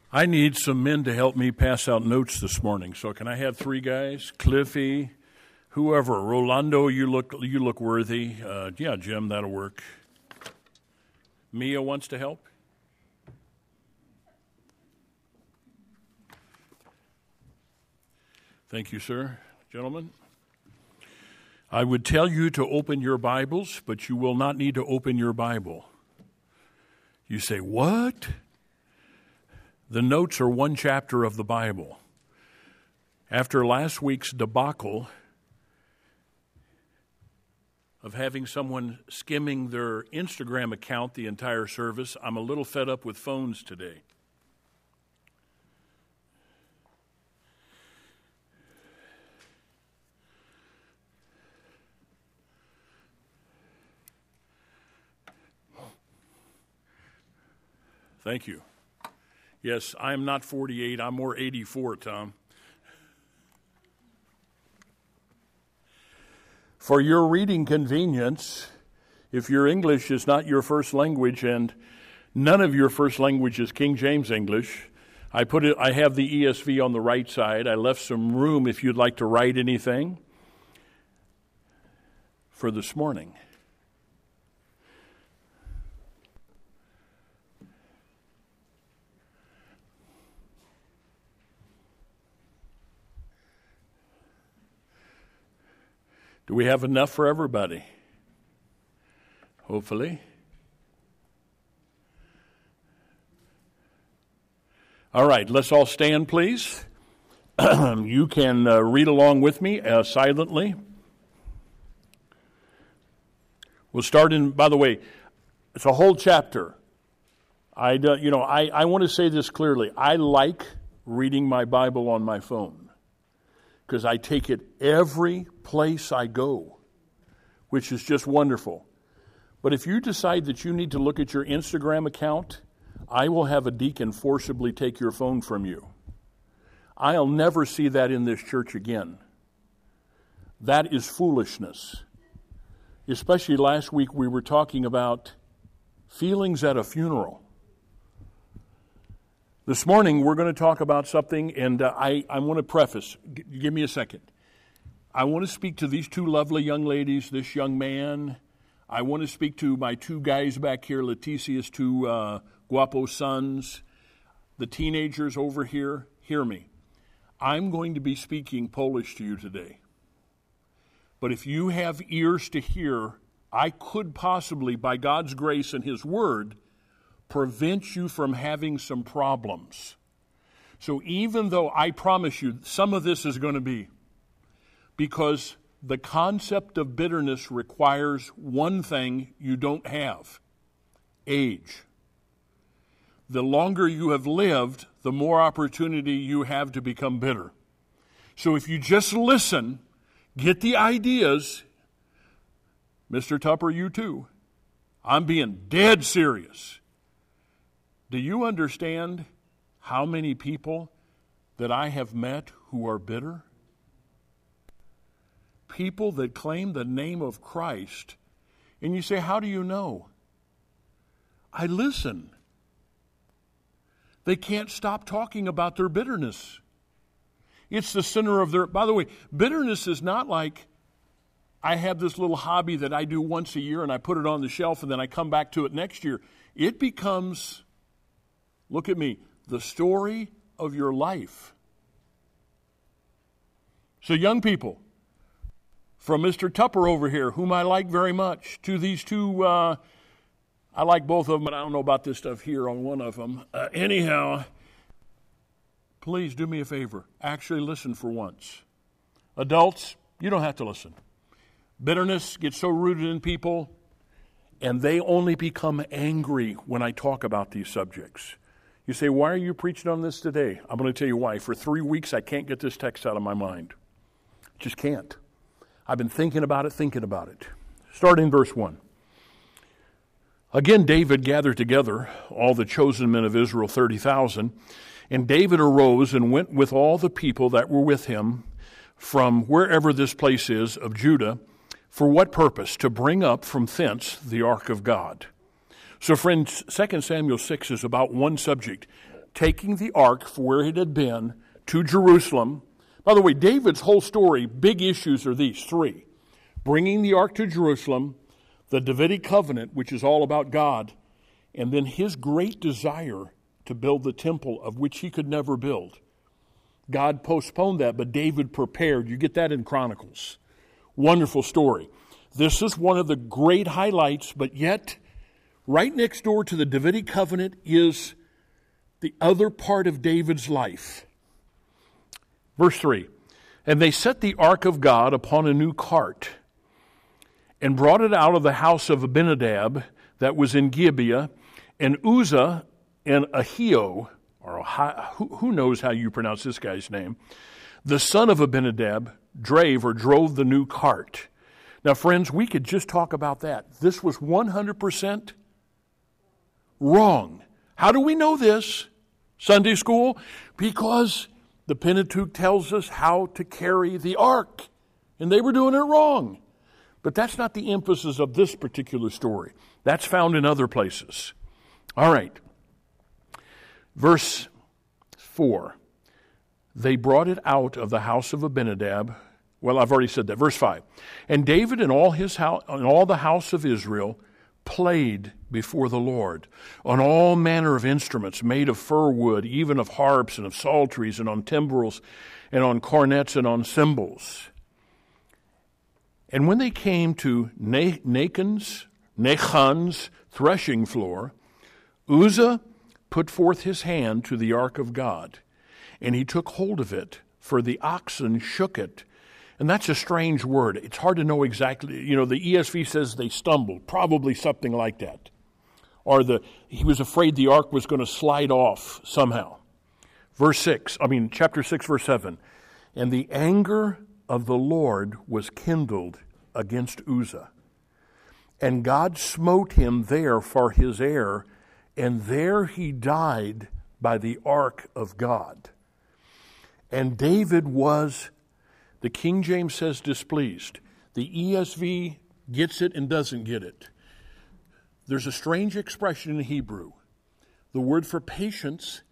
I need some men to help me pass out notes this morning. So can I have three guys? Cliffy, whoever. Rolando, you look worthy. Yeah, Jim, that'll work. Mia wants to help. Thank you, sir. Gentlemen, I would tell you to open your Bibles, but you will not need to open your Bible. You say, what? The notes are one chapter of the Bible. After last week's debacle of having someone skimming their Instagram account the entire service, I'm a little fed up with phones today. Thank you. Yes, I'm not 48. I'm more 84, Tom. For your reading convenience, if your English is not your first language and none of your first language is King James English, I have the ESV on the right side. I left some room if you'd like to write anything for this morning. Do we have enough for everybody? Hopefully. All right, let's all stand, please. You can read along with me silently. We'll start in, by the way, it's a whole chapter. I want to say this clearly. I like reading my Bible on my phone, because I take it every place I go, which is just wonderful. But if you decide that you need to look at your Instagram account, I will have a deacon forcibly take your phone from you. I'll never see that in this church again. That is foolishness. Especially last week we were talking about feelings at a funeral. This morning, we're going to talk about something, and I want to preface. Give me a second. I want to speak to these two lovely young ladies, this young man. I want to speak to my two guys back here, Leticia's two guapo sons, the teenagers over here. Hear me. I'm going to be speaking Polish to you today. But if you have ears to hear, I could possibly, by God's grace and His Word, prevent you from having some problems. So even though I promise you some of this is going to be, because the concept of bitterness requires one thing you don't have: age. The longer you have lived, the more opportunity you have to become bitter. So if you just listen, get the ideas, Mr. Tupper, you too. I'm being dead serious. Do you understand how many people that I have met who are bitter? People that claim the name of Christ. And you say, how do you know? I listen. They can't stop talking about their bitterness. It's the center of their... By the way, bitterness is not like I have this little hobby that I do once a year and I put it on the shelf and then I come back to it next year. It becomes... Look at me, the story of your life. So young people, from Mr. Tupper over here, whom I like very much, to these two, I like both of them, but I don't know about this stuff here on one of them. Anyhow, please do me a favor. Actually listen for once. Adults, you don't have to listen. Bitterness gets so rooted in people, and they only become angry when I talk about these subjects. You say, why are you preaching on this today? I'm going to tell you why. For 3 weeks, I can't get this text out of my mind. Just can't. I've been thinking about it. Starting in verse 1. Again, David gathered together all the chosen men of Israel, 30,000. And David arose and went with all the people that were with him from wherever this place is of Judah. For what purpose? To bring up from thence the ark of God. So friends, 2 Samuel 6 is about one subject. taking the ark for where it had been to Jerusalem. By the way, David's whole story, big issues are these three. Bringing the ark to Jerusalem, the Davidic covenant, which is all about God, and then his great desire to build the temple of which he could never build. God postponed that, but David prepared. You get that in Chronicles. Wonderful story. This is one of the great highlights, but yet right next door to the Davidic covenant is the other part of David's life. Verse 3, and they set the ark of God upon a new cart and brought it out of the house of Abinadab that was in Gibeah, and Uzzah and Ahio, or who knows how you pronounce this guy's name, the son of Abinadab, drove the new cart. Now, friends, we could just talk about that. This was 100% wrong. How do we know this? Sunday school? Because the Pentateuch tells us how to carry the ark, and they were doing it wrong. But that's not the emphasis of this particular story. That's found in other places. All right. Verse 4. They brought it out of the house of Abinadab. Well, I've already said that. Verse 5. And David and all his house, and all the house of Israel played before the Lord on all manner of instruments made of fir wood, even of harps and of psalteries and on timbrels and on cornets and on cymbals. And when they came to Nachon's threshing floor, Uzzah put forth his hand to the ark of God, and he took hold of it, for the oxen shook it. And that's a strange word. It's hard to know exactly. You know, the ESV says they stumbled, probably something like that. Or he was afraid the ark was going to slide off somehow. Chapter 6, verse 7. And the anger of the Lord was kindled against Uzzah. And God smote him there for his error, and there he died by the ark of God. And David was, the King James says, displeased. The ESV gets it and doesn't get it. There's a strange expression in Hebrew. The word for patience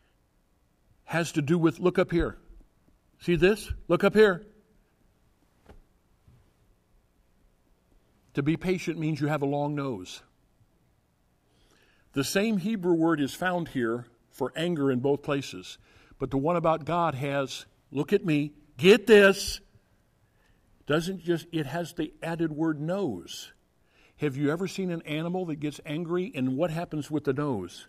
has to do with, look up here. See this? Look up here. To be patient means you have a long nose. The same Hebrew word is found here for anger in both places. But the one about God has, look at me, get this. It has the added word nose. Have you ever seen an animal that gets angry, and what happens with the nose?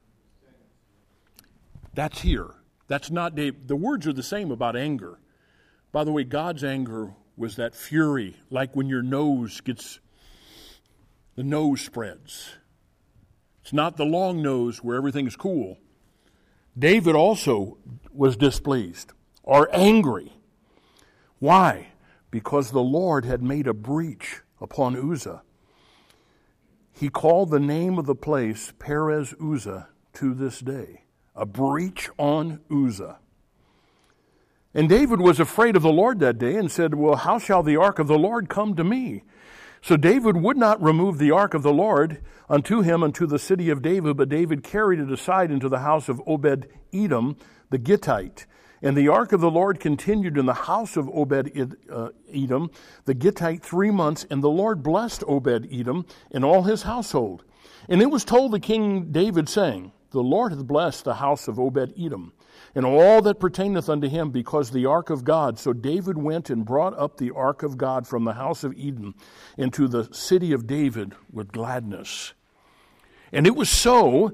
That's here. That's not David. The words are the same about anger. By the way, God's anger was that fury, like when your nose the nose spreads. It's not the long nose where everything's cool. David also was displeased or angry. Why? Because the Lord had made a breach upon Uzzah. He called the name of the place Perez Uzzah to this day. A breach on Uzzah. And David was afraid of the Lord that day and said, well, how shall the ark of the Lord come to me? So David would not remove the ark of the Lord unto him unto the city of David, but David carried it aside into the house of Obed-Edom, the Gittite. And the ark of the Lord continued in the house of Obed-Edom, the Gittite, 3 months, and the Lord blessed Obed-Edom and all his household. And it was told to King David, saying, the Lord hath blessed the house of Obed-Edom, and all that pertaineth unto him, because the ark of God. So David went and brought up the ark of God from the house of Edom into the city of David with gladness. And it was so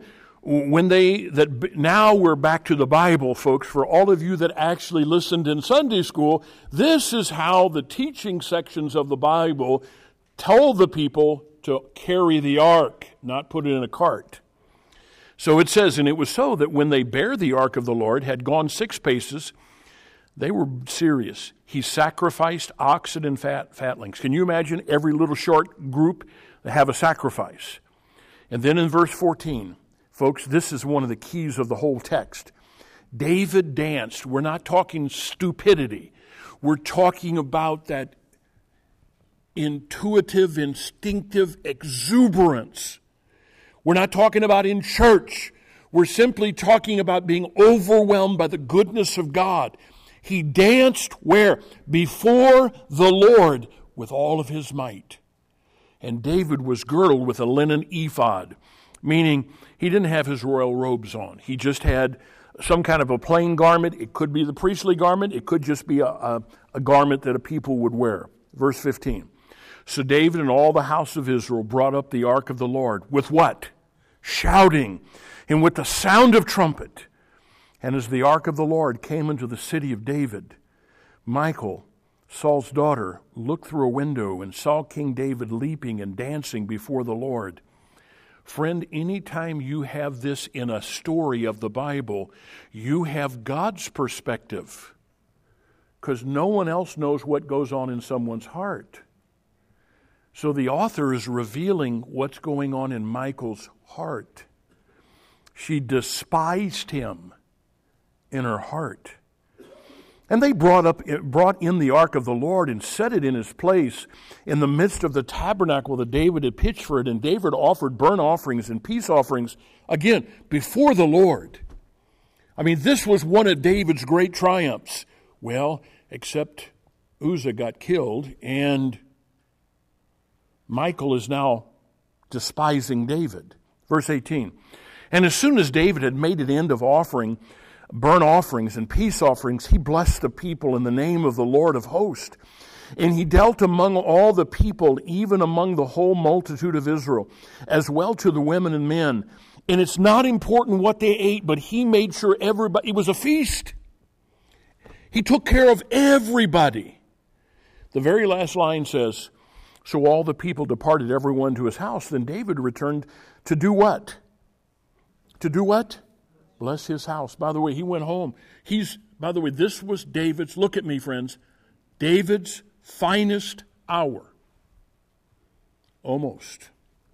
now we're back to the Bible, folks. For all of you that actually listened in Sunday school, this is how the teaching sections of the Bible told the people to carry the ark, not put it in a cart. So it says, and it was so that when they bare the ark of the Lord, had gone 6 paces, they were serious. He sacrificed oxen and fatlings. Can you imagine every little short group have a sacrifice? And then in verse 14, folks, this is one of the keys of the whole text. David danced. We're not talking stupidity. We're talking about that intuitive, instinctive exuberance. We're not talking about in church. We're simply talking about being overwhelmed by the goodness of God. He danced where? Before the Lord with all of his might. And David was girdled with a linen ephod, meaning he didn't have his royal robes on. He just had some kind of a plain garment. It could be the priestly garment. It could just be a garment that a people would wear. Verse 15. So David and all the house of Israel brought up the ark of the Lord with what? Shouting, and with the sound of trumpet. And as the ark of the Lord came into the city of David, Michal, Saul's daughter, looked through a window and saw King David leaping and dancing before the Lord. Friend, anytime you have this in a story of the Bible, you have God's perspective, because no one else knows what goes on in someone's heart. So the author is revealing what's going on in Michal's heart. She despised him in her heart. And they brought in the ark of the Lord and set it in his place in the midst of the tabernacle that David had pitched for it. And David offered burnt offerings and peace offerings, again, before the Lord. I mean, this was one of David's great triumphs. Well, except Uzzah got killed, and Michal is now despising David. Verse 18. And as soon as David had made an end of offering burnt offerings and peace offerings, he blessed the people in the name of the Lord of hosts. And he dealt among all the people, even among the whole multitude of Israel, as well to the women and men. And it's not important what they ate, but he made sure everybody, it was a feast. He took care of everybody. The very last line says, so all the people departed, everyone to his house. Then David returned to do what? To do what? Bless his house. By the way, he went home. This was David's, look at me, friends, David's finest hour. Almost.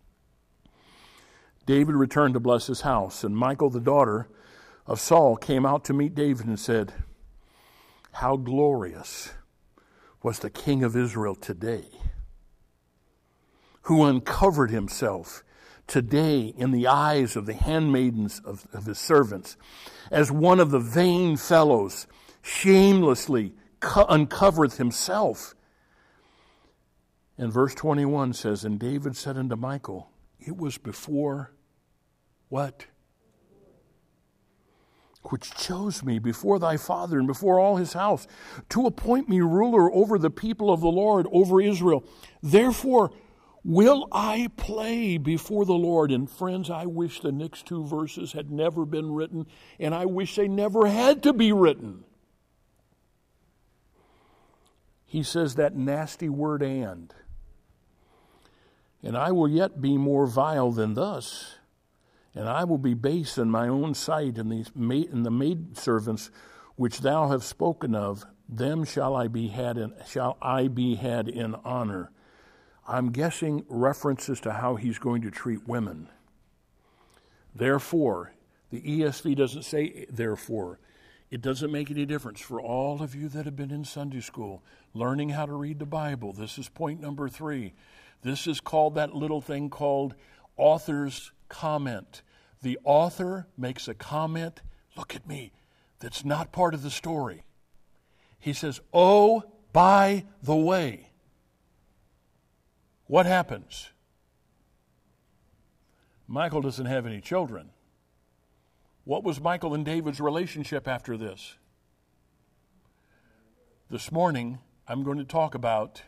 David returned to bless his house, and Michal, the daughter of Saul, came out to meet David and said, how glorious was the king of Israel today, who uncovered himself today in the eyes of the handmaidens of his servants, as one of the vain fellows shamelessly uncovereth himself. And verse 21 says, and David said unto Michal, it was before what? Which chose me before thy father and before all his house, to appoint me ruler over the people of the Lord, over Israel. Therefore will I play before the Lord. And friends, I wish the next two verses had never been written, and I wish they never had to be written. He says that nasty word and I will yet be more vile than thus, and I will be base in my own sight, and the maidservants which thou hast spoken of, them shall I be had in honor. I'm guessing references to how he's going to treat women. Therefore, the ESV doesn't say therefore. It doesn't make any difference. For all of you that have been in Sunday school, learning how to read the Bible, this is point number 3. This is called that little thing called author's comment. The author makes a comment, look at me, that's not part of the story. He says, oh, by the way. What happens? Michal doesn't have any children. What was Michal and David's relationship after this? This morning, I'm going to talk about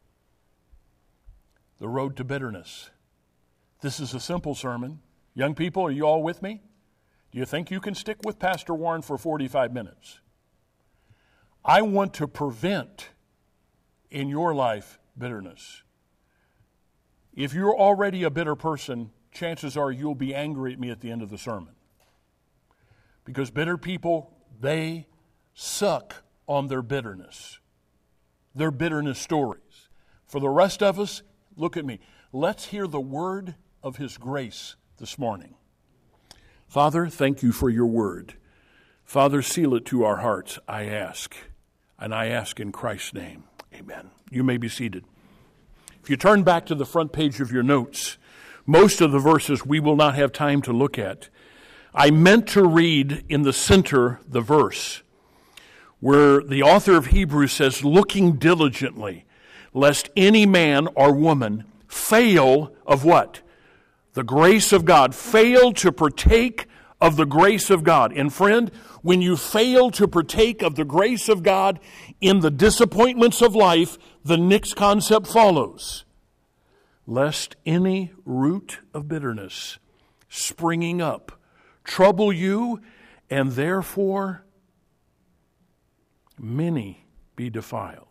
the road to bitterness. This is a simple sermon. Young people, are you all with me? Do you think you can stick with Pastor Warren for 45 minutes? I want to prevent in your life bitterness. If you're already a bitter person, chances are you'll be angry at me at the end of the sermon. Because bitter people, they suck on their bitterness stories. For the rest of us, look at me. Let's hear the word of his grace this morning. Father, thank you for your word. Father, seal it to our hearts, I ask. And I ask in Christ's name. Amen. You may be seated. If you turn back to the front page of your notes, most of the verses we will not have time to look at. I meant to read in the center the verse where the author of Hebrews says, looking diligently, lest any man or woman fail of what? The grace of God. Fail to partake of the grace of God. And friend, when you fail to partake of the grace of God in the disappointments of life, the next concept follows. Lest any root of bitterness springing up trouble you, and therefore many be defiled.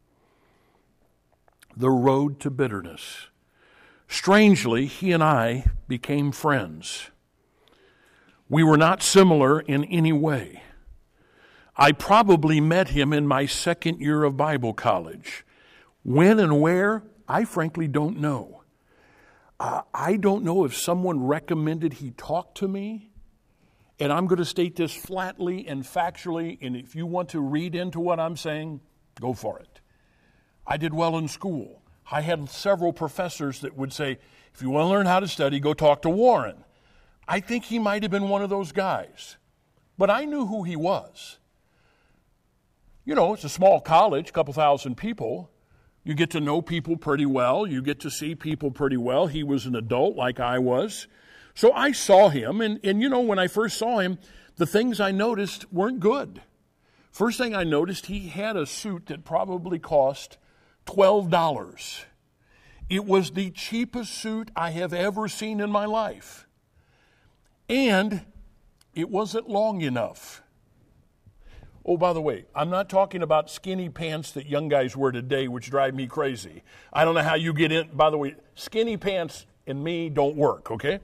The road to bitterness. Strangely, he and I became friends. We were not similar in any way. I probably met him in my second year of Bible college. When and where, I frankly don't know. I don't know if someone recommended he talk to me. And I'm going to state this flatly and factually, and if you want to read into what I'm saying, go for it. I did well in school. I had several professors that would say, if you want to learn how to study, go talk to Warren. I think he might have been one of those guys. But I knew who he was. You know, it's a small college, a couple thousand people. You get to know people pretty well. You get to see people pretty well. He was an adult like I was. So I saw him, and you know, when I first saw him, the things I noticed weren't good. First thing I noticed, he had a suit that probably cost $12. It was the cheapest suit I have ever seen in my life. And it wasn't long enough. Oh, by the way, I'm not talking about skinny pants that young guys wear today, which drive me crazy. I don't know how you get in. By the way, skinny pants and me don't work, okay?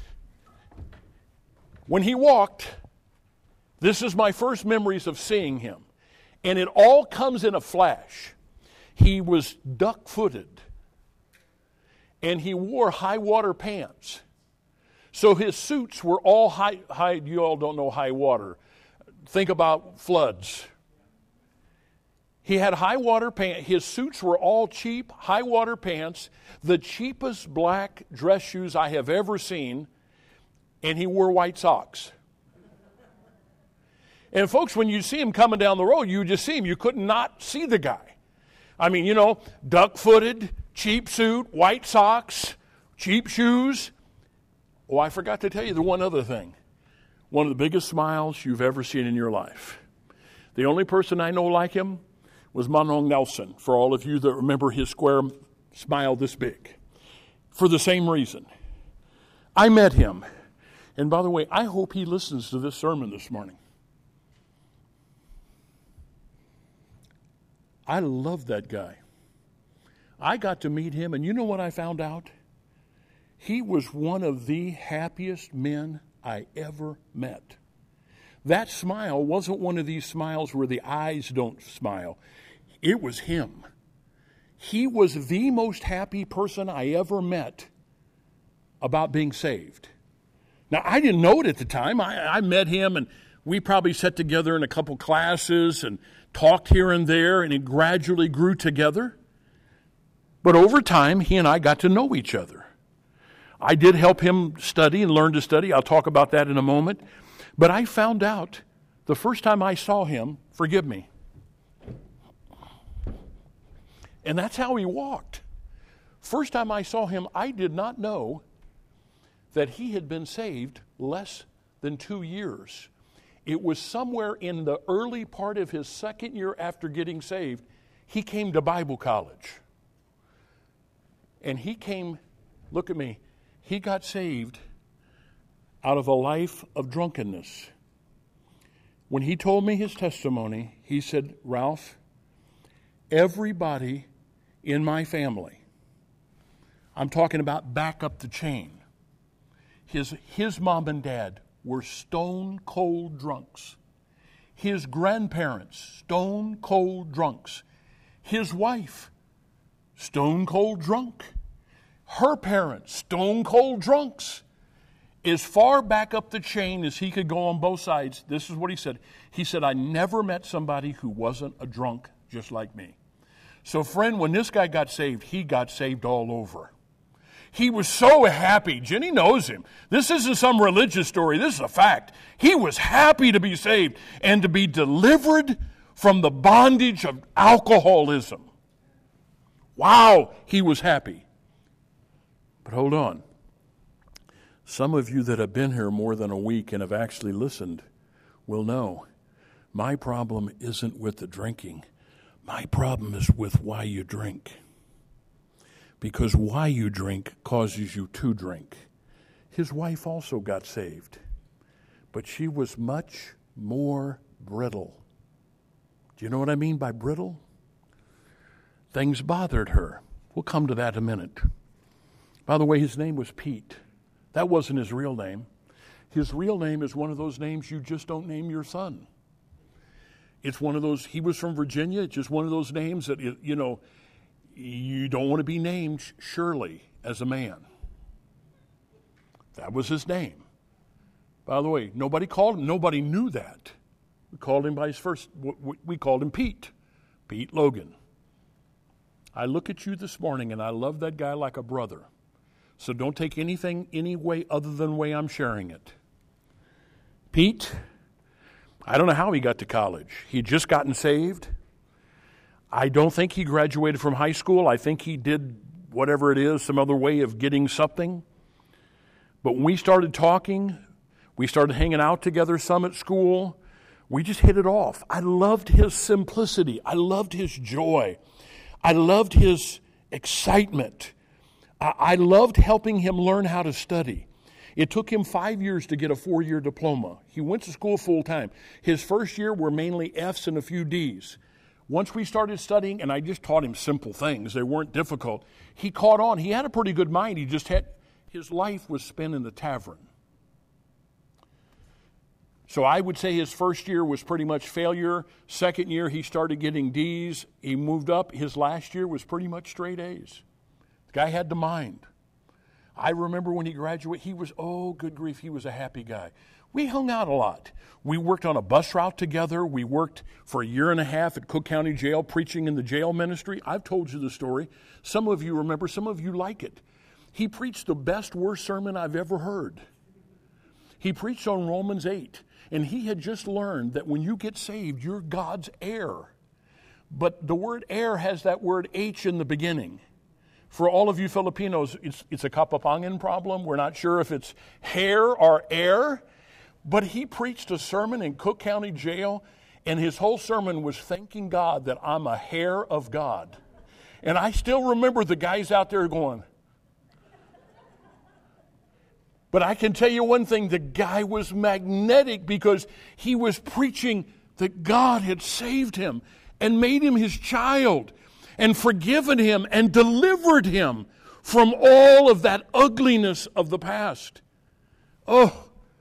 When he walked, this is my first memories of seeing him. And it all comes in a flash. He was duck-footed. And he wore high-water pants. So his suits were all high. You all don't know high water. Think about floods. He had high-water pants. His suits were all cheap, high-water pants, the cheapest black dress shoes I have ever seen. And he wore white socks. And folks, when you see him coming down the road, you just see him. You could not see the guy. I mean, you know, duck-footed, cheap suit, white socks, cheap shoes. Oh, I forgot to tell you the one other thing. One of the biggest smiles you've ever seen in your life. The only person I know like him was Manong Nelson, for all of you that remember his square smile this big. For the same reason. I met him. And by the way, I hope he listens to this sermon this morning. I love that guy. I got to meet him, and you know what I found out? He was one of the happiest men I ever met. That smile wasn't one of these smiles where the eyes don't smile. It was him. He was the most happy person I ever met about being saved. Now, I didn't know it at the time. I met him, and we probably sat together in a couple classes and talked here and there, and it gradually grew together. But over time, he and I got to know each other. I did help him study and learn to study. I'll talk about that in a moment. But I found out the first time I saw him, forgive me, and that's how he walked. First time I saw him, I did not know that he had been saved less than 2 years. It was somewhere in the early part of his second year after getting saved, he came to Bible college. And he came, look at me, he got saved out of a life of drunkenness. When he told me his testimony, he said, Ralph, everybody in my family, I'm talking about back up the chain, his mom and dad were stone cold drunks. His grandparents, stone cold drunks. His wife, stone cold drunk. Her parents, stone cold drunks. As far back up the chain as he could go on both sides, this is what he said. He said, I never met somebody who wasn't a drunk just like me. So friend, when this guy got saved, he got saved all over. He was so happy. Jenny knows him. This isn't some religious story. This is a fact. He was happy to be saved and to be delivered from the bondage of alcoholism. Wow, he was happy. But hold on. Some of you that have been here more than a week and have actually listened will know my problem isn't with the drinking. My problem is with why you drink. Because why you drink causes you to drink. His wife also got saved, but she was much more brittle. Do you know what I mean by brittle? Things bothered her. We'll come to that in a minute. By the way, his name was Pete. That wasn't his real name. His real name is one of those names you just don't name your son. It's one of those, he was from Virginia, it's just one of those names that, you know, you don't want to be named Shirley as a man. That was his name. By the way, nobody called him, nobody knew that. We called him by his first, we called him Pete Logan. I look at you this morning and I love that guy like a brother. So don't take anything any way other than the way I'm sharing it. Pete, I don't know how he got to college. He'd just gotten saved. I don't think he graduated from high school. I think he did whatever it is, some other way of getting something. But when we started talking, we started hanging out together some at school, we just hit it off. I loved his simplicity. I loved his joy. I loved his excitement. I loved helping him learn how to study. It took him 5 years to get a 4-year diploma. He went to school full time. His first year were mainly F's and a few D's. Once we started studying, and I just taught him simple things, they weren't difficult, he caught on. He had a pretty good mind. His life was spent in the tavern. So I would say his first year was pretty much failure. Second year, he started getting D's. He moved up. His last year was pretty much straight A's. The guy had the mind. I remember when he graduated, he was, oh, good grief, he was a happy guy. We hung out a lot. We worked on a bus route together. We worked for a year and a half at Cook County Jail preaching in the jail ministry. I've told you the story. Some of you remember, some of you like it. He preached the best, worst sermon I've ever heard. He preached on Romans 8, and he had just learned that when you get saved, you're God's heir. But the word heir has that word H in the beginning. For all of you Filipinos, it's a Kapampangan problem. We're not sure if it's hair or heir. But he preached a sermon in Cook County Jail, and his whole sermon was thanking God that I'm a hair of God. And I still remember the guys out there going. But I can tell you one thing, the guy was magnetic because he was preaching that God had saved him and made him his child and forgiven him and delivered him from all of that ugliness of the past. Oh.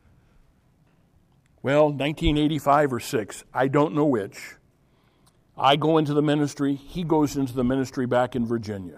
Well, 1985 or 6, I don't know which. I go into the ministry. He goes into the ministry back in Virginia.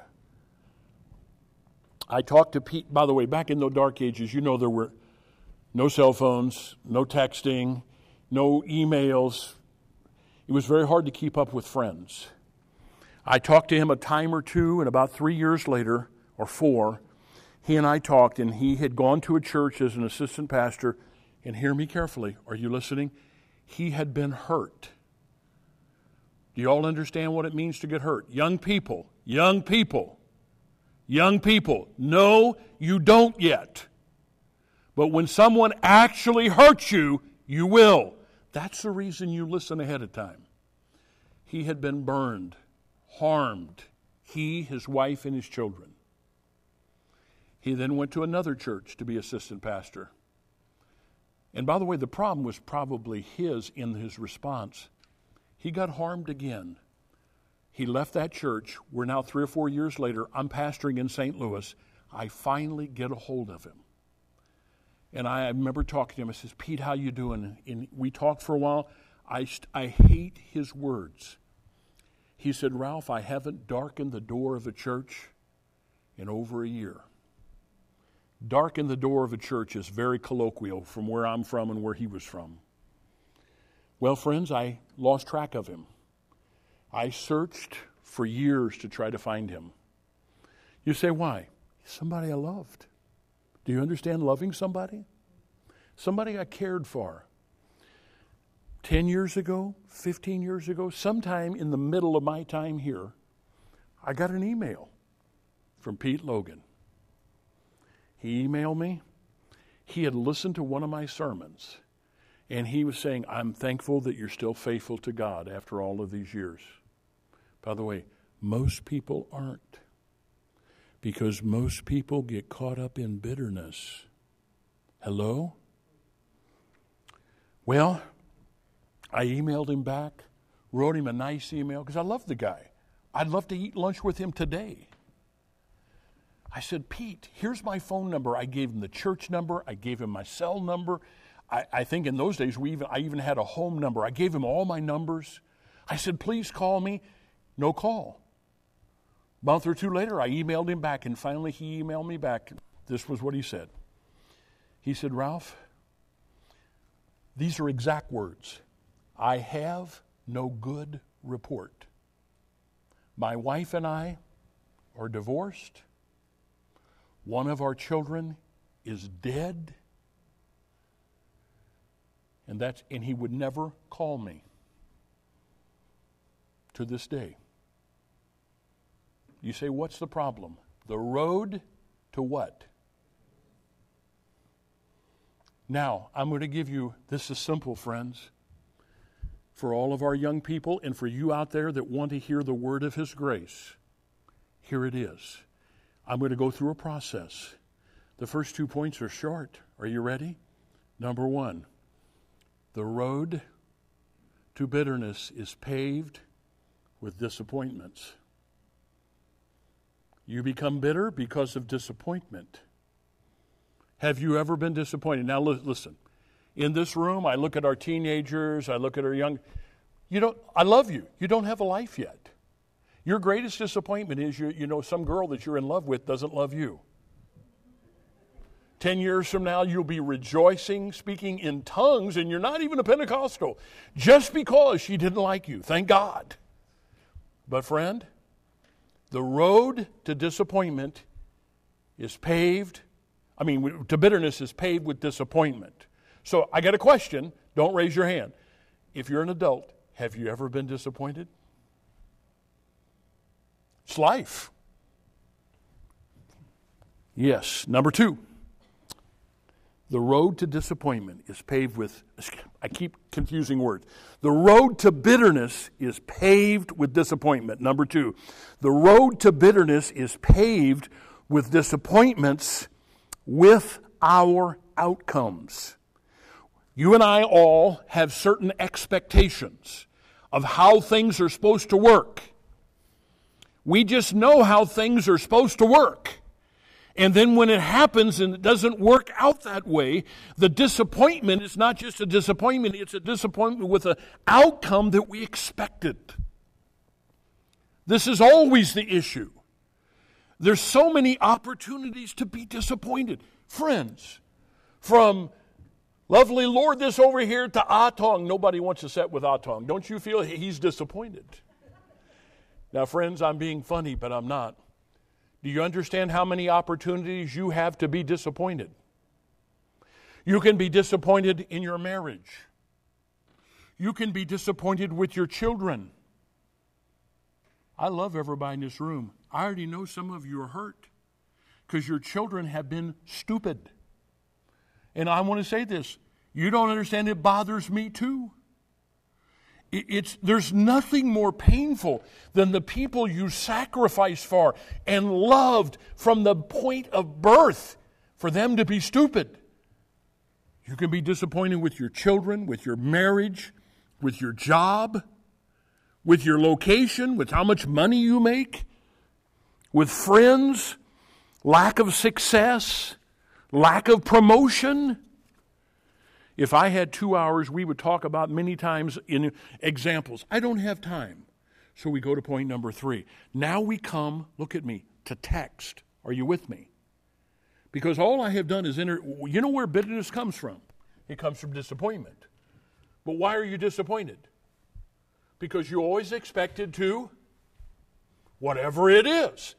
I talked to Pete, by the way, back in the dark ages, you know, there were no cell phones, no texting, no emails. It was very hard to keep up with friends. I talked to him a time or two, and about 3 years later, or 4, he and I talked, and he had gone to a church as an assistant pastor, and hear me carefully, are you listening? He had been hurt. Do you all understand what it means to get hurt? Young people, no, you don't yet. But when someone actually hurts you, you will. That's the reason you listen ahead of time. He had been burned, harmed, he, his wife, and his children. He then went to another church to be assistant pastor. And by the way, the problem was probably his in his response. He got harmed again. He left that church. We're now 3 or 4 years later. I'm pastoring in St. Louis. I finally get a hold of him. And I remember talking to him. I says, Pete, how you doing? And we talked for a while. I hate his words. He said, Ralph, I haven't darkened the door of a church in over a year. Darken the door of a church is very colloquial from where I'm from and where he was from. Well, friends, I lost track of him. I searched for years to try to find him. You say, why? Somebody I loved. Do you understand loving somebody? Somebody I cared for. 10 years ago, 15 years ago, sometime in the middle of my time here, I got an email from Pete Logan. He emailed me. He had listened to one of my sermons, and he was saying, I'm thankful that you're still faithful to God after all of these years. By the way, most people aren't, because most people get caught up in bitterness. Hello? Well, I emailed him back, wrote him a nice email, because I love the guy. I'd love to eat lunch with him today. I said, Pete, here's my phone number. I gave him the church number. I gave him my cell number. I think in those days I even had a home number. I gave him all my numbers. I said, please call me. No call. A month or two later, I emailed him back, and finally he emailed me back. This was what he said. He said, Ralph, these are exact words. I have no good report. My wife and I are divorced. One of our children is dead. And he would never call me to this day. You say, what's the problem? The road to what? Now, I'm going to give you, this is simple, friends. For all of our young people and for you out there that want to hear the word of His grace, here it is. I'm going to go through a process. The first 2 points are short. Are you ready? Number 1, the road to bitterness is paved with disappointments. You become bitter because of disappointment. Have you ever been disappointed? Now listen. In this room, I look at our teenagers, I look at our young. I love you. You don't have a life yet. Your greatest disappointment is some girl that you're in love with doesn't love you. 10 years from now, you'll be rejoicing, speaking in tongues, and you're not even a Pentecostal, just because she didn't like you. Thank God. But friend, the road to disappointment is paved, to bitterness is paved with disappointment. So I got a question. Don't raise your hand. If you're an adult, have you ever been disappointed? It's life. Yes. Number 2, the road to disappointment is paved with, I keep confusing words. The road to bitterness is paved with disappointment. Number 2, the road to bitterness is paved with disappointments with our outcomes. You and I all have certain expectations of how things are supposed to work. We just know how things are supposed to work. And then when it happens and it doesn't work out that way, the disappointment is not just a disappointment, it's a disappointment with an outcome that we expected. This is always the issue. There's so many opportunities to be disappointed. Friends, from lovely Lord this over here to Atong, nobody wants to sit with Atong. Don't you feel he's disappointed? Now, friends, I'm being funny, but I'm not. Do you understand how many opportunities you have to be disappointed? You can be disappointed in your marriage. You can be disappointed with your children. I love everybody in this room. I already know some of you are hurt because your children have been stupid. And I want to say this. You don't understand, it bothers me too. There's nothing more painful than the people you sacrificed for and loved from the point of birth for them to be stupid. You can be disappointed with your children, with your marriage, with your job, with your location, with how much money you make, with friends, lack of success, lack of promotion. If I had 2 hours, we would talk about many times in examples. I don't have time. So we go to point number 3. Now we come, look at me, to text. Are you with me? Because all I have done is you know where bitterness comes from? It comes from disappointment. But why are you disappointed? Because you always expected to, whatever it is.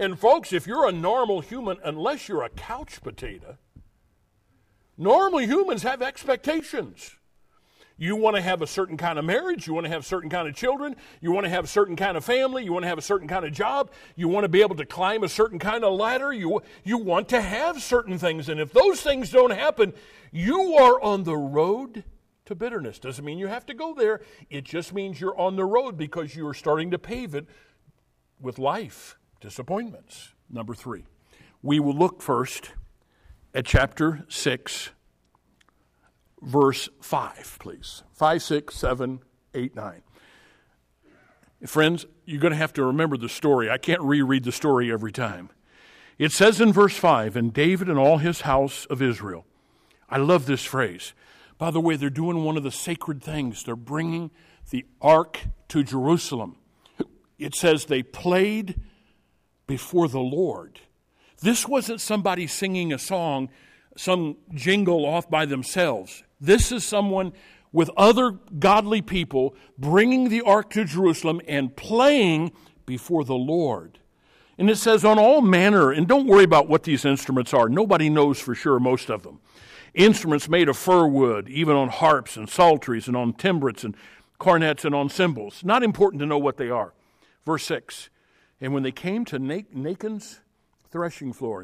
And folks, if you're a normal human, unless you're a couch potato, normal humans have expectations. You want to have a certain kind of marriage. You want to have certain kind of children. You want to have a certain kind of family. You want to have a certain kind of job. You want to be able to climb a certain kind of ladder. You want to have certain things. And if those things don't happen, you are on the road to bitterness. Doesn't mean you have to go there. It just means you're on the road because you are starting to pave it with life disappointments. Number 3, we will look first at chapter 6, verse 5, please. 5, 6, 7, 8, 9. Friends, you're going to have to remember the story. I can't reread the story every time. It says in verse 5, and David and all his house of Israel. I love this phrase. By the way, they're doing one of the sacred things. They're bringing the ark to Jerusalem. It says they played before the Lord. This wasn't somebody singing a song, some jingle off by themselves. This is someone with other godly people bringing the ark to Jerusalem and playing before the Lord. And it says on all manner, and don't worry about what these instruments are. Nobody knows for sure most of them. Instruments made of fir wood, even on harps and psalteries and on timbrels and cornets and on cymbals. Not important to know what they are. Verse 6, and when they came to Nachon's threshing floor,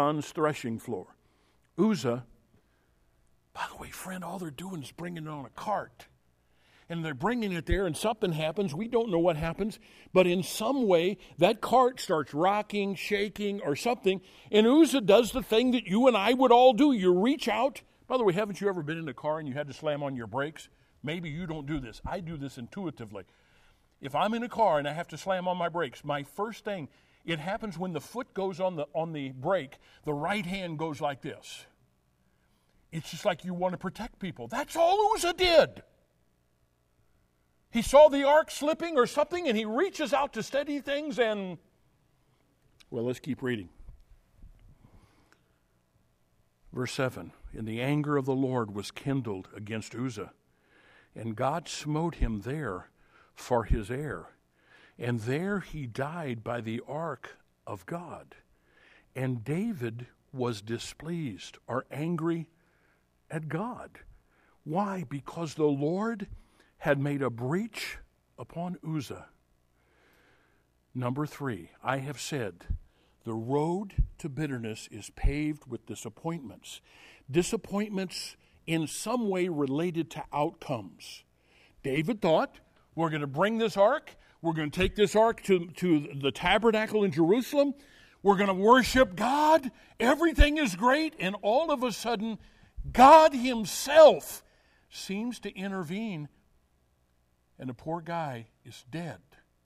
Uzzah, by the way, friend, all they're doing is bringing it on a cart. And they're bringing it there, and something happens. We don't know what happens. But in some way, that cart starts rocking, shaking, or something. And Uzzah does the thing that you and I would all do. You reach out. By the way, haven't you ever been in a car and you had to slam on your brakes? Maybe you don't do this. I do this intuitively. If I'm in a car and I have to slam on my brakes, my first thing, it happens when the foot goes on the brake, the right hand goes like this. It's just like you want to protect people. That's all Uzzah did. He saw the ark slipping or something, and he reaches out to steady things and, well, let's keep reading. Verse 7, and the anger of the Lord was kindled against Uzzah, and God smote him there for his error. And there he died by the ark of God. And David was displeased or angry at God. Why? Because the Lord had made a breach upon Uzzah. Number 3, I have said, the road to bitterness is paved with disappointments. Disappointments in some way related to outcomes. David thought, we're going to bring this ark. We're going to take this ark to the tabernacle in Jerusalem. We're going to worship God. Everything is great. And all of a sudden, God himself seems to intervene, and the poor guy is dead.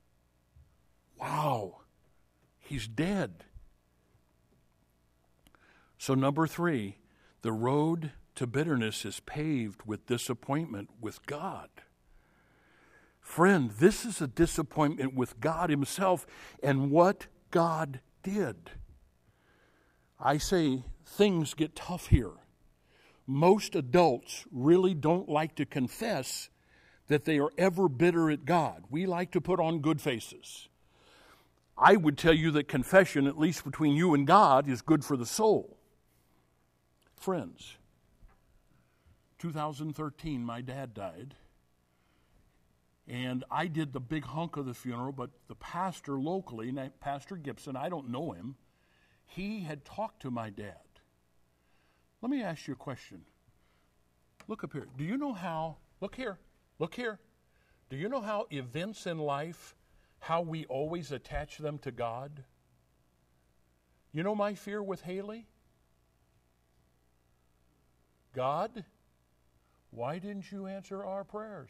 Wow. He's dead. So number 3, the road to bitterness is paved with disappointment with God. Friend, this is a disappointment with God himself and what God did. I say things get tough here. Most adults really don't like to confess that they are ever bitter at God. We like to put on good faces. I would tell you that confession, at least between you and God, is good for the soul. Friends, 2013, my dad died. And I did the big hunk of the funeral, but the pastor locally, Pastor Gibson, I don't know him, he had talked to my dad. Let me ask you a question. Look up here. Do you know how, look here. Do you know how events in life, how we always attach them to God? You know my fear with Haley? God, why didn't you answer our prayers?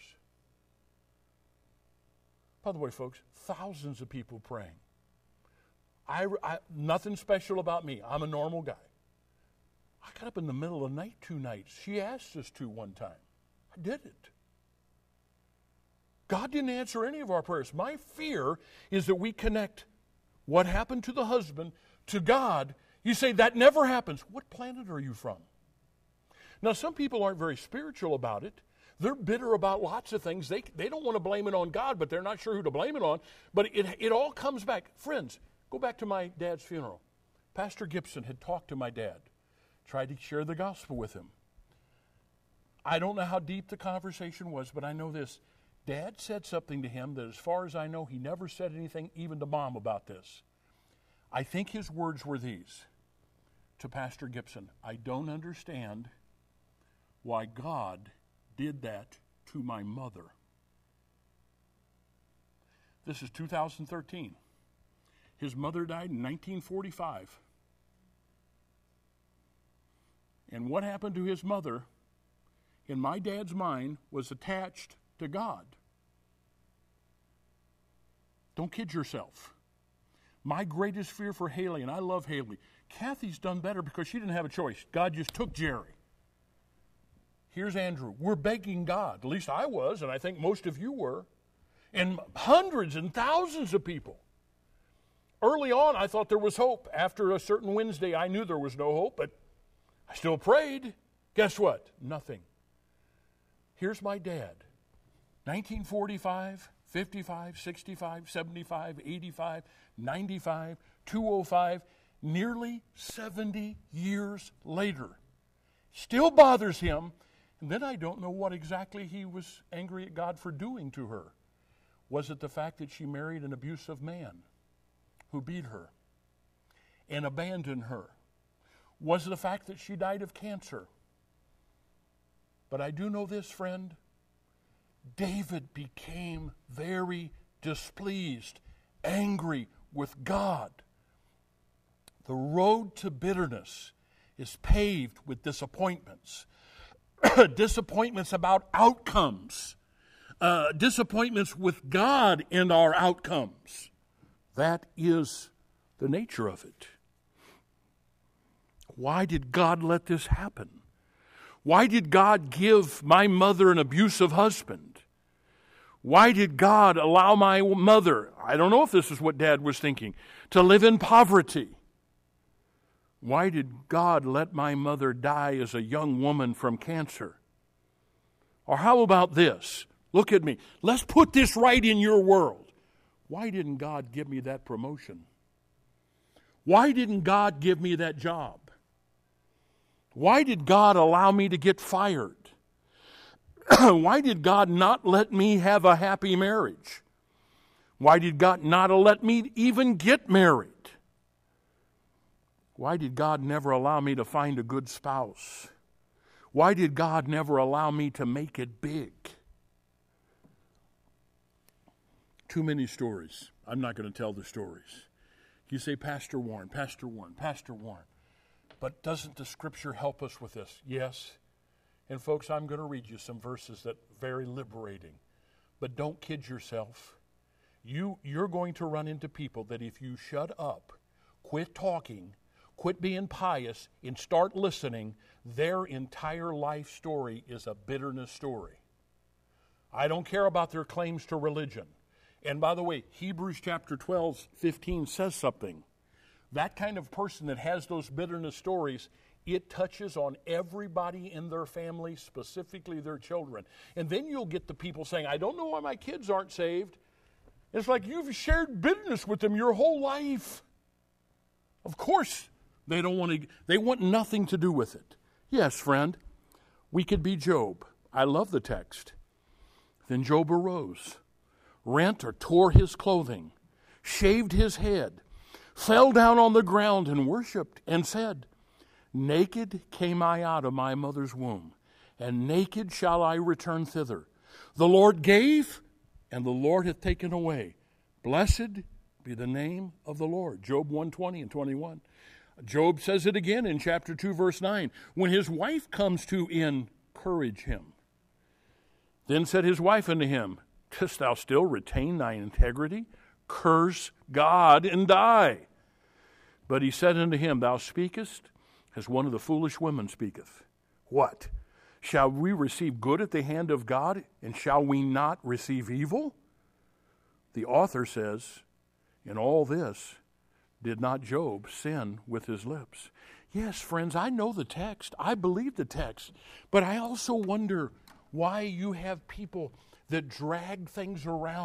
By the way, folks, thousands of people praying. Nothing special about me. I'm a normal guy. I got up in the middle of the night 2 nights. She asked us to one time. I did it. God didn't answer any of our prayers. My fear is that we connect what happened to the husband to God. You say, that never happens. What planet are you from? Now, some people aren't very spiritual about it. They're bitter about lots of things. They don't want to blame it on God, but they're not sure who to blame it on. But it all comes back. Friends, Go back to my dad's funeral. Pastor Gibson had talked to my dad, tried to share the gospel with him. I don't know how deep the conversation was, but I know this. Dad said something to him that, as far as I know, he never said anything even to Mom about this. I think his words were these to Pastor Gibson: I don't understand why God did that to my mother. This is 2013. His mother died in 1945. And what happened to his mother, in my dad's mind, was attached to God. Don't kid yourself. My greatest fear for Haley, and I love Haley, Kathy's done better because she didn't have a choice. God just took Jerry. Here's Andrew. We're begging God. At least I was, and I think most of you were. And hundreds and thousands of people. Early on, I thought there was hope. After a certain Wednesday, I knew there was no hope, but I still prayed. Guess what? Nothing. Here's my dad. 1945, 55, 65, 75, 85, 95, 205, nearly 70 years later. Still bothers him. And then I don't know what exactly he was angry at God for doing to her. Was it the fact that she married an abusive man who beat her and abandoned her? Was it the fact that she died of cancer? But I do know this, friend. David became very displeased, angry with God. The road to bitterness is paved with disappointments. Disappointments about outcomes. Disappointments with God in our outcomes. That is the nature of it. Why did God let this happen? Why did God give my mother an abusive husband? Why did God allow my mother, I don't know if this is what Dad was thinking, to live in poverty? Why did God let my mother die as a young woman from cancer? Or how about this? Look at me. Let's put this right in your world. Why didn't God give me that promotion? Why didn't God give me that job? Why did God allow me to get fired? Why did God not let me have a happy marriage? Why did God not let me even get married? Why did God never allow me to find a good spouse? Why did God never allow me to make it big? Too many stories. I'm not going to tell the stories. You say, Pastor Warren, Pastor Warren, Pastor Warren. But doesn't the Scripture help us with this? Yes. And folks, I'm going to read you some verses that are very liberating. But don't kid yourself. You're going to run into people that if you shut up, quit talking, quit being pious, and start listening, their entire life story is a bitterness story. I don't care about their claims to religion. And by the way, Hebrews chapter 12:15 says something. That kind of person that has those bitterness stories, it touches on everybody in their family, specifically their children. And then you'll get the people saying, I don't know why my kids aren't saved. It's like you've shared bitterness with them your whole life. Of course, they want nothing to do with it. Yes, friend, we could be Job. I love the text. Then Job arose, rent or tore his clothing, shaved his head, fell down on the ground and worshipped, and said, Naked came I out of my mother's womb, and naked shall I return thither. The Lord gave, and the Lord hath taken away. Blessed be the name of the Lord. Job 1:20 and 21. Job says it again in chapter 2, verse 9, when his wife comes to encourage him. Then said his wife unto him, Dost thou still retain thy integrity? Curse God and die. But he said unto him, Thou speakest as one of the foolish women speaketh. What? Shall we receive good at the hand of God, and shall we not receive evil? The author says, in all this, did not Job sin with his lips? Yes, friends, I know the text. I believe the text. But I also wonder why you have people that drag things around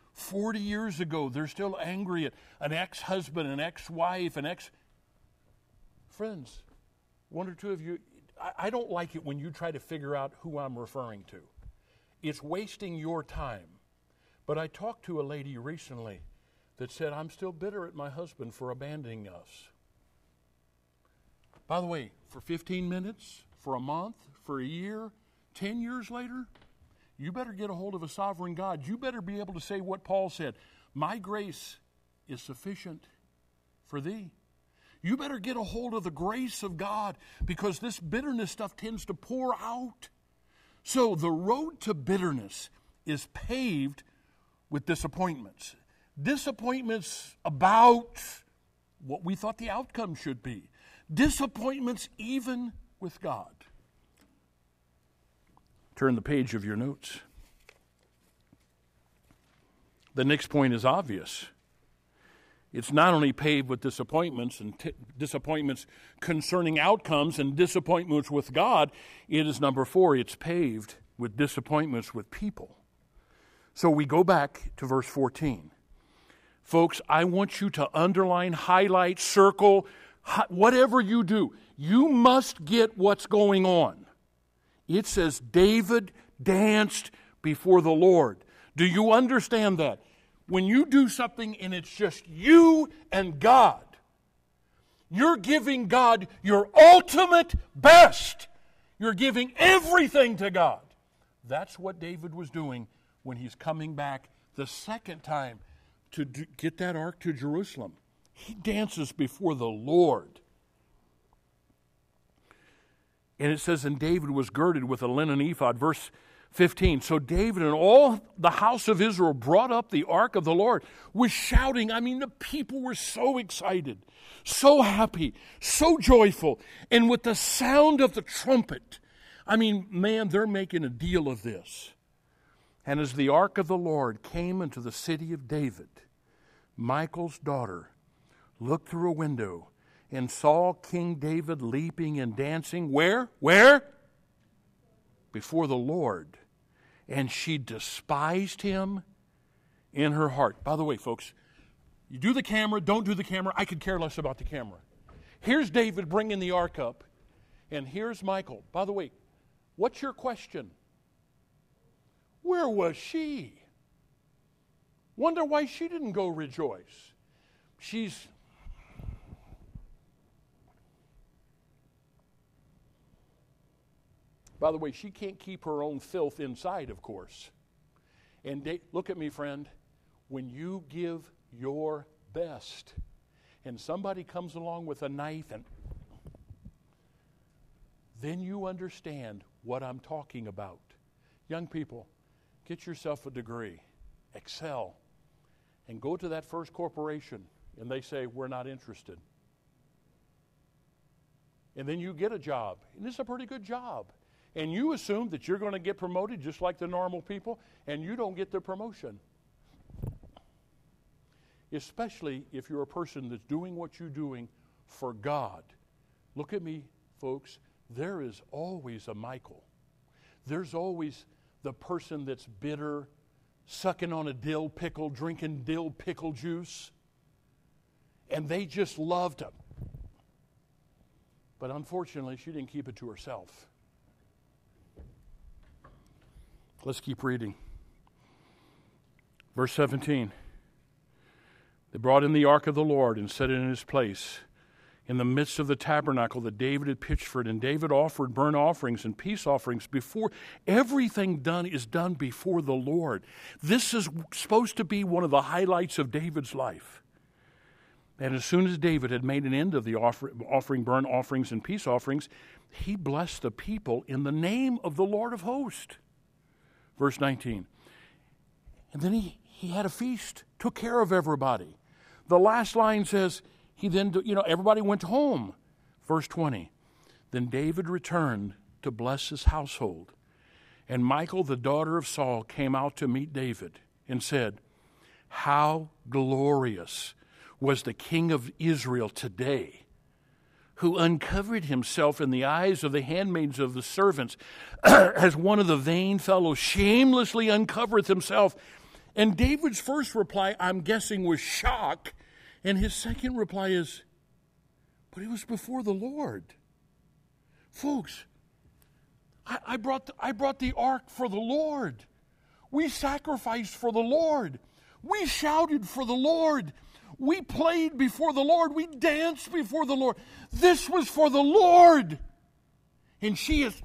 40 years ago, they're still angry at an ex-husband, an ex-wife, Friends, one or two of you, I don't like it when you try to figure out who I'm referring to. It's wasting your time. But I talked to a lady recently that said, I'm still bitter at my husband for abandoning us. By the way, for 15 minutes, for a month, for a year, 10 years later, you better get a hold of a sovereign God. You better be able to say what Paul said, my grace is sufficient for thee. You better get a hold of the grace of God, because this bitterness stuff tends to pour out. So the road to bitterness is paved with disappointments. Disappointments about what we thought the outcome should be. Disappointments even with God. Turn the page of your notes. The next point is obvious. It's not only paved with disappointments and disappointments concerning outcomes and disappointments with God, it is number 4, it's paved with disappointments with people. So we go back to verse 14. Folks, I want you to underline, highlight, circle, whatever you do. You must get what's going on. It says David danced before the Lord. Do you understand that? When you do something and it's just you and God, you're giving God your ultimate best. You're giving everything to God. That's what David was doing when he's coming back the second time to get that ark to Jerusalem. He dances before the Lord. And it says, and David was girded with a linen ephod. Verse 15, so David and all the house of Israel brought up the ark of the Lord with shouting. I mean, the people were so excited, so happy, so joyful. And with the sound of the trumpet, I mean, man, they're making a deal of this. And as the ark of the Lord came into the city of David, Michal's daughter looked through a window and saw King David leaping and dancing. Where? Before the Lord. And she despised him in her heart. By the way, folks, you do the camera, don't do the camera. I could care less about the camera. Here's David bringing the ark up, and here's Michal. By the way, what's your question? Where was she? Wonder why she didn't go rejoice. By the way, she can't keep her own filth inside, of course. And look at me, friend. When you give your best, and somebody comes along with a knife, and then you understand what I'm talking about. Young people, get yourself a degree, excel, and go to that first corporation, and they say, we're not interested. And then you get a job, and it's a pretty good job. And you assume that you're going to get promoted just like the normal people, and you don't get the promotion. Especially if you're a person that's doing what you're doing for God. Look at me, folks. There is always a Michal. There's always the person that's bitter, sucking on a dill pickle, drinking dill pickle juice. And they just loved him. But unfortunately, she didn't keep it to herself. Let's keep reading. Verse 17. They brought in the ark of the Lord and set it in his place in the midst of the tabernacle that David had pitched for it. And David offered burnt offerings and peace offerings before. Everything is done before the Lord. This is supposed to be one of the highlights of David's life. And as soon as David had made an end of the offering burnt offerings and peace offerings, he blessed the people in the name of the Lord of hosts. Verse 19. And then he had a feast, took care of everybody. The last line says, everybody went home. Verse 20. Then David returned to bless his household. And Michal, the daughter of Saul, came out to meet David and said, how glorious was the king of Israel today, who uncovered himself in the eyes of the handmaids of the servants, as one of the vain fellows shamelessly uncovereth himself And David's first reply, I'm guessing, was shock. And his second reply is, but it was before the Lord. Folks, I brought the ark for the Lord. We sacrificed for the Lord. We shouted for the Lord. We played before the Lord. We danced before the Lord. This was for the Lord. And she is...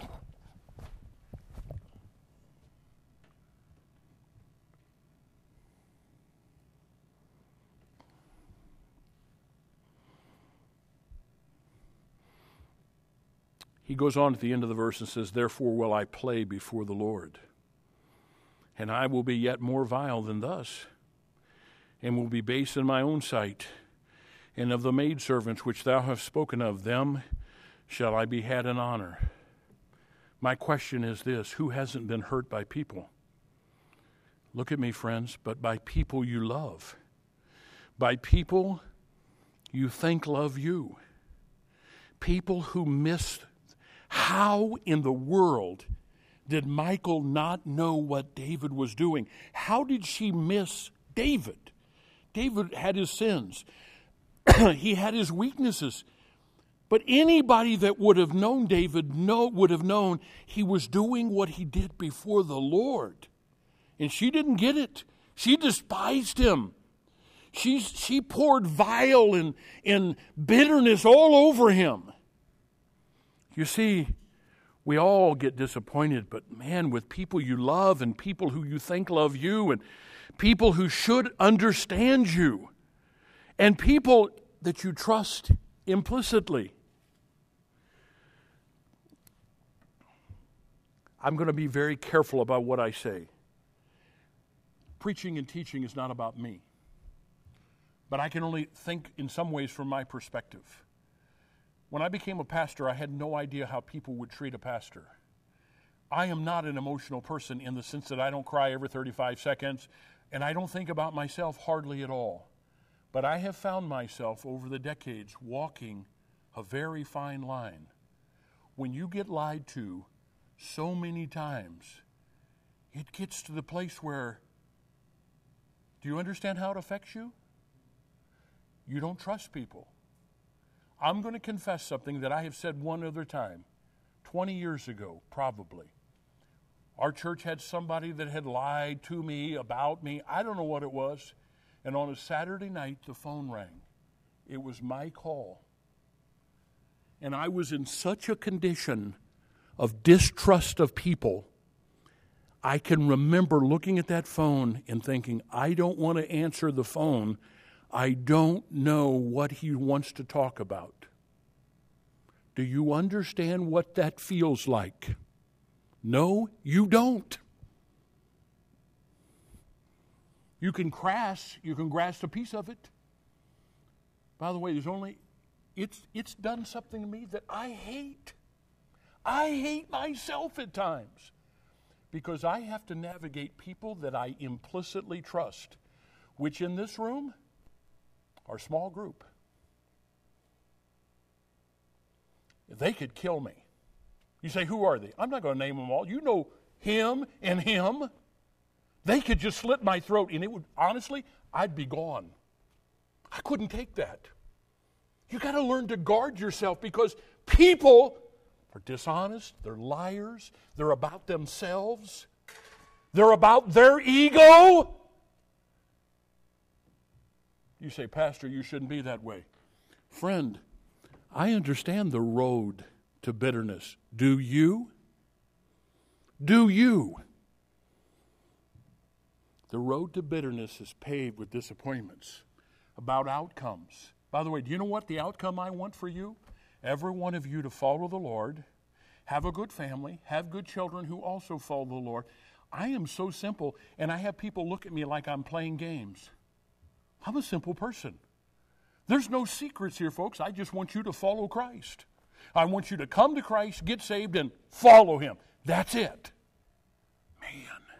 He goes on at the end of the verse and says, therefore will I play before the Lord, and I will be yet more vile than thus, and will be base in my own sight. And of the maidservants which thou hast spoken of, them shall I be had in honor. My question is this, who hasn't been hurt by people? Look at me, friends, but by people you love. By people you think love you. People who miss. How in the world did Michal not know what David was doing? How did she miss David? David had his sins. He had his weaknesses. But anybody that would have known David would have known he was doing what he did before the Lord. And she didn't get it. She despised him. She poured vile and bitterness all over him. You see, we all get disappointed, but man, with people you love and people who you think love you and people who should understand you and people that you trust implicitly. I'm going to be very careful about what I say. Preaching and teaching is not about me, but I can only think in some ways from my perspective. When I became a pastor, I had no idea how people would treat a pastor. I am not an emotional person in the sense that I don't cry every 35 seconds, and I don't think about myself hardly at all. But I have found myself over the decades walking a very fine line. When you get lied to so many times, it gets to the place where, do you understand how it affects you? You don't trust people. I'm going to confess something that I have said one other time, 20 years ago, probably. Our church had somebody that had lied to me, about me. I don't know what it was. And on a Saturday night, the phone rang. It was my call. And I was in such a condition of distrust of people, I can remember looking at that phone and thinking, I don't want to answer the phone. I don't know what he wants to talk about. Do you understand what that feels like? No, you don't. You can grasp a piece of it. By the way, it's done something to me that I hate. I hate myself at times because I have to navigate people that I implicitly trust, which in this room, our small group. They could kill me. You say, who are they? I'm not going to name them all. You know him and him. They could just slit my throat, and it would, honestly, I'd be gone. I couldn't take that. You got to learn to guard yourself because people are dishonest, they're liars, they're about themselves, they're about their ego. You say, Pastor, you shouldn't be that way. Friend, I understand the road to bitterness. Do you? Do you? The road to bitterness is paved with disappointments about outcomes. By the way, do you know what the outcome I want for you? Every one of you to follow the Lord, have a good family, have good children who also follow the Lord. I am so simple, and I have people look at me like I'm playing games. I'm a simple person. There's no secrets here, folks. I just want you to follow Christ. I want you to come to Christ, get saved, and follow Him. That's it. Man.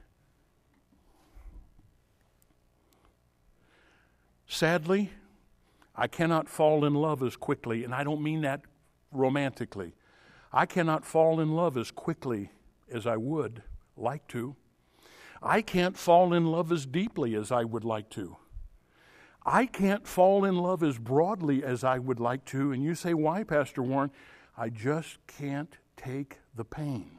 Sadly, I cannot fall in love as quickly, and I don't mean that romantically. I cannot fall in love as quickly as I would like to. I can't fall in love as deeply as I would like to. I can't fall in love as broadly as I would like to. And you say, why, Pastor Warren? I just can't take the pain.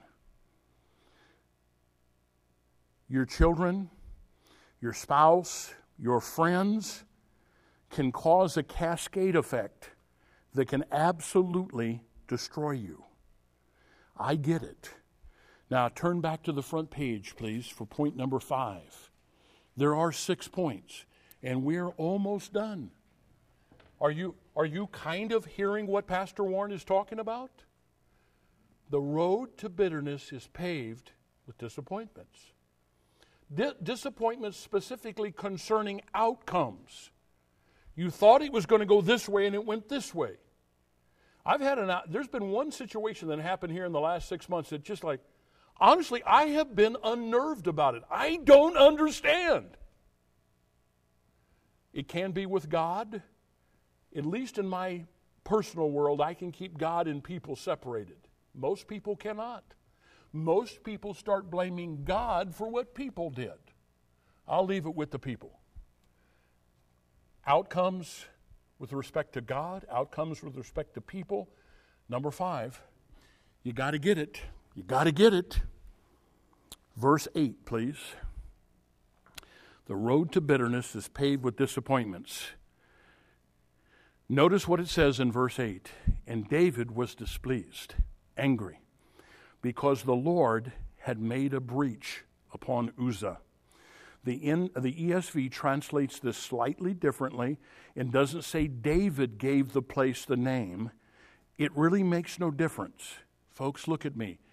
Your children, your spouse, your friends can cause a cascade effect that can absolutely destroy you. I get it. Now turn back to the front page, please, for point number 5. There are 6 points, and we're almost done. Are you kind of hearing what Pastor Warren is talking about? The road to bitterness is paved with disappointments. Disappointments specifically concerning outcomes. You thought it was going to go this way and it went this way. There's been one situation that happened here in the last 6 months that just like, honestly, I have been unnerved about it. I don't understand. It can be with God. At least in my personal world, I can keep God and people separated. Most people cannot. Most people start blaming God for what people did. I'll leave it with the people. Outcomes with respect to God, outcomes with respect to people. Number 5, you got to get it. You got to get it. Verse 8, please. The road to bitterness is paved with disappointments. Notice what it says in verse 8. And David was displeased, angry, because the Lord had made a breach upon Uzzah. The ESV translates this slightly differently and doesn't say David gave the place the name. It really makes no difference. Folks, look at me.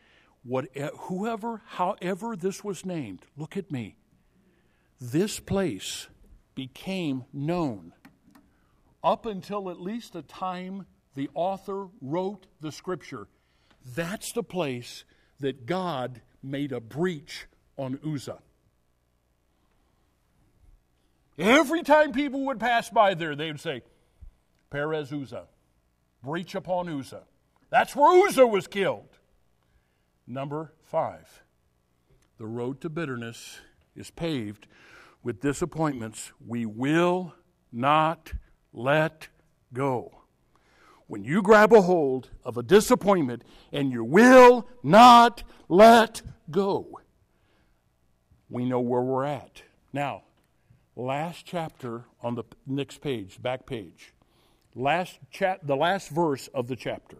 However this was named, look at me. This place became known up until at least the time the author wrote the scripture. That's the place that God made a breach on Uzzah. Every time people would pass by there, they would say, Perez Uzzah, breach upon Uzzah. That's where Uzzah was killed. Number 5, the road to bitterness is paved with disappointments we will not let go. When you grab a hold of a disappointment and you will not let go, we know where we're at. Now, last chapter on the next page, back page. The last verse of the chapter.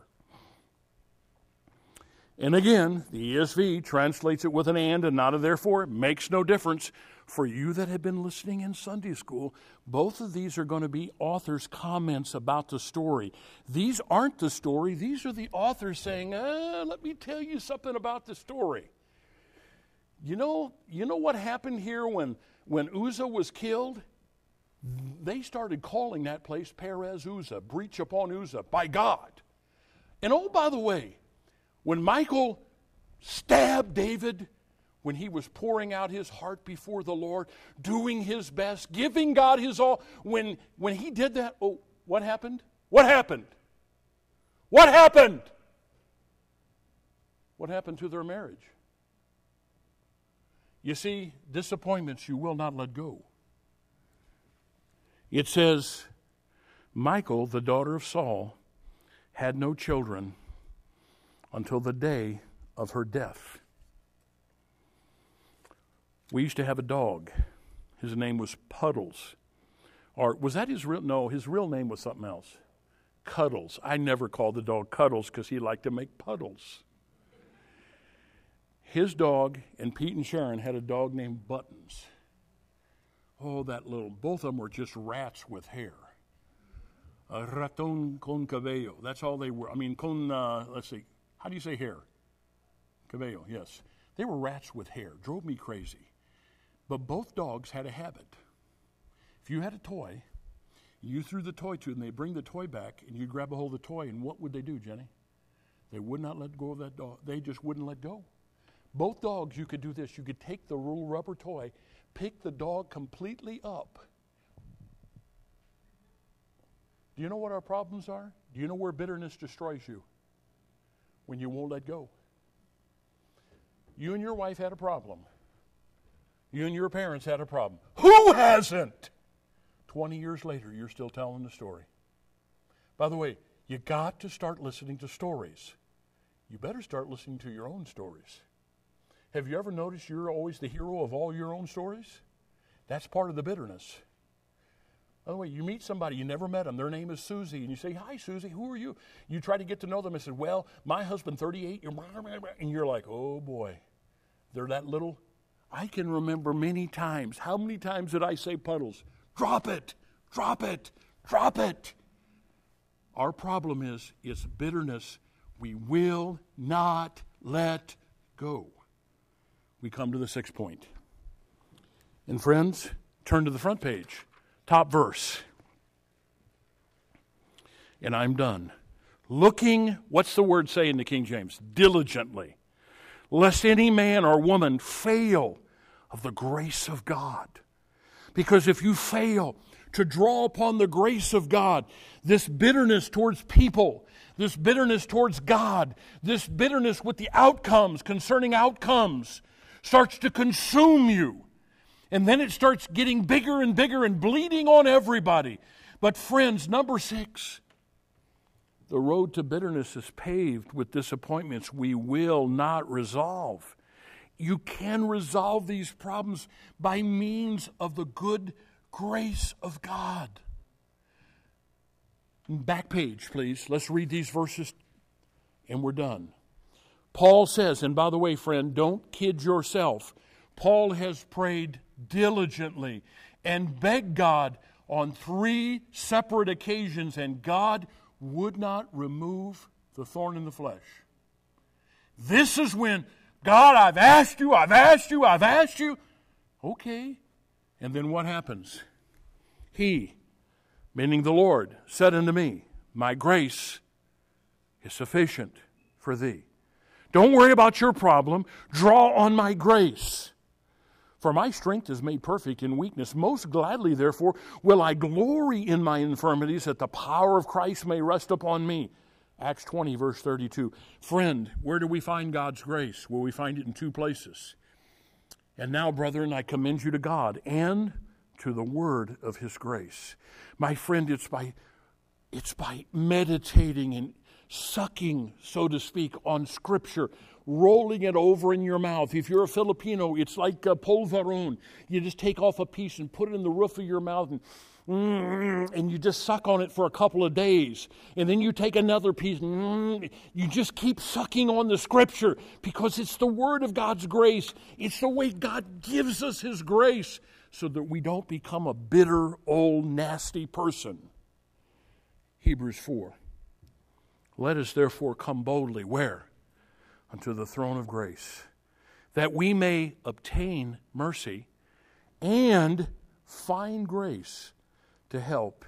And again, the ESV translates it with an and not a therefore. It makes no difference. For you that have been listening in Sunday school, both of these are going to be authors' comments about the story. These aren't the story. These are the authors saying, let me tell you something about the story. You know what happened here when Uzzah was killed? They started calling that place Perez Uzzah, breach upon Uzzah, by God. And oh, by the way, when Michal stabbed David, when he was pouring out his heart before the Lord, doing his best, giving God his all, when he did that, oh, what happened? What happened? What happened? What happened to their marriage? You see, disappointments you will not let go. It says, Michal, the daughter of Saul, had no children until the day of her death. We used to have a dog. His name was Puddles. Or was that his real? No, his real name was something else. Cuddles. I never called the dog Cuddles because he liked to make puddles. His dog and Pete and Sharon had a dog named Buttons. Oh, both of them were just rats with hair. A raton con cabello. That's all they were. I mean, let's see. How do you say hair? Cabello, yes. They were rats with hair. Drove me crazy. But both dogs had a habit. If you had a toy, you threw the toy to them, they'd bring the toy back, and you'd grab a hold of the toy, and what would they do, Jenny? They would not let go of that dog. They just wouldn't let go. Both dogs, you could do this. You could take the little rubber toy, pick the dog completely up. Do you know what our problems are? Do you know where bitterness destroys you? When you won't let go. You and your wife had a problem. You and your parents had a problem. Who hasn't? 20 years later, you're still telling the story. By the way, you got to start listening to stories. You better start listening to your own stories. Have you ever noticed you're always the hero of all your own stories? That's part of the bitterness. By the way, you meet somebody, you never met them, their name is Susie, and you say, "Hi, Susie, who are you?" You try to get to know them and say, "Well, my husband, 38, and you're like, oh boy, they're that little. I can remember many times. How many times did I say, Puddles, drop it, drop it, drop it? Our problem is, it's bitterness we will not let go. We come to the 6th point. And friends, turn to the front page. Top verse. And I'm done. Looking, what's the word say in the King James? Diligently. Lest any man or woman fail of the grace of God. Because if you fail to draw upon the grace of God, this bitterness towards people, this bitterness towards God, this bitterness with the outcomes, concerning outcomes, starts to consume you. And then it starts getting bigger and bigger and bleeding on everybody. But friends, number 6, the road to bitterness is paved with disappointments we will not resolve. You can resolve these problems by means of the good grace of God. Back page, please. Let's read these verses and we're done. Paul says, and by the way, friend, don't kid yourself. Paul has prayed diligently and begged God on 3 separate occasions, and God would not remove the thorn in the flesh. This is when, God, I've asked you. Okay. And then what happens? He, meaning the Lord, said unto me, my grace is sufficient for thee. Don't worry about your problem. Draw on my grace. For my strength is made perfect in weakness. Most gladly, therefore, will I glory in my infirmities, that the power of Christ may rest upon me. Acts 20, verse 32. Friend, where do we find God's grace? Well, we find it in 2 places. And now, brethren, I commend you to God and to the word of his grace. My friend, it's by meditating and sucking, so to speak, on Scripture, rolling it over in your mouth. If you're a Filipino, it's like polvoron. You just take off a piece and put it in the roof of your mouth and you just suck on it for a couple of days. And then you take another piece and you just keep sucking on the Scripture because it's the Word of God's grace. It's the way God gives us his grace so that we don't become a bitter, old, nasty person. Hebrews 4. Let us therefore come boldly, where? Unto the throne of grace, that we may obtain mercy and find grace to help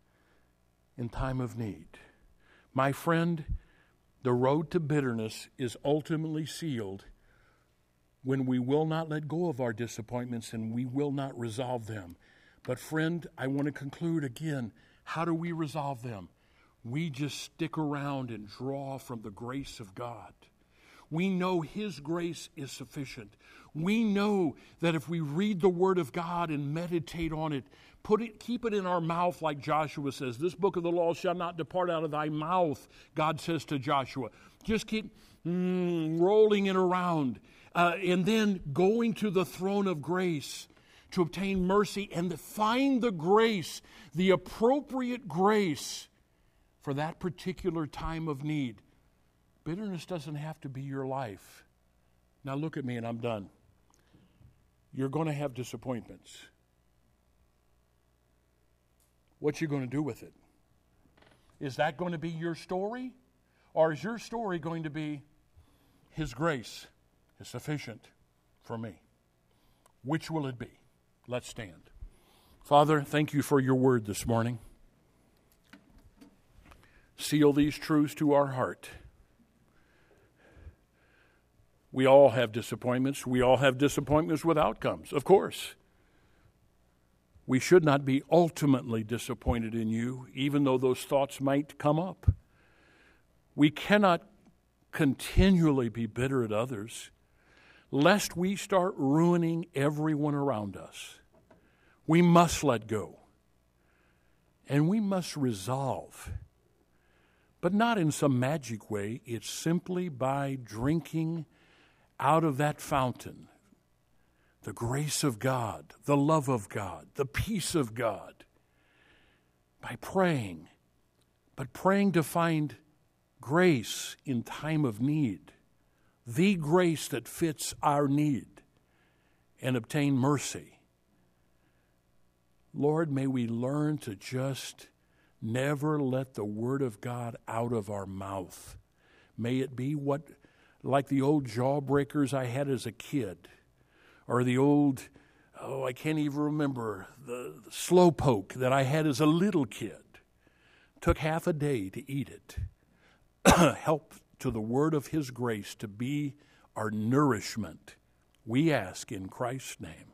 in time of need. My friend, the road to bitterness is ultimately sealed when we will not let go of our disappointments and we will not resolve them. But friend, I want to conclude again, how do we resolve them? We just stick around and draw from the grace of God. We know his grace is sufficient. We know that if we read the Word of God and meditate on it, keep it in our mouth like Joshua says. This book of the law shall not depart out of thy mouth, God says to Joshua. Just keep rolling it around. And then going to the throne of grace to obtain mercy and to find the grace, the appropriate grace for that particular time of need. Bitterness doesn't have to be your life. Now look at me and I'm done. You're going to have disappointments. What you going to do with it? Is that going to be your story? Or is your story going to be his grace is sufficient for me? Which will it be? Let's stand. Father, thank you for your word this morning. Seal these truths to our heart. We all have disappointments. We all have disappointments with outcomes, of course. We should not be ultimately disappointed in you, even though those thoughts might come up. We cannot continually be bitter at others. lest we start ruining everyone around us. We must let go. And we must resolve. But not in some magic way. It's simply by drinking out of that fountain the grace of God, the love of God, the peace of God. By praying, but praying to find grace in time of need, the grace that fits our need, and obtain mercy. Lord, may we learn to just never let the Word of God out of our mouth. May it be like the old jawbreakers I had as a kid, or the old, I can't even remember, the slowpoke that I had as a little kid. Took half a day to eat it. Help to the word of His grace to be our nourishment. We ask in Christ's name.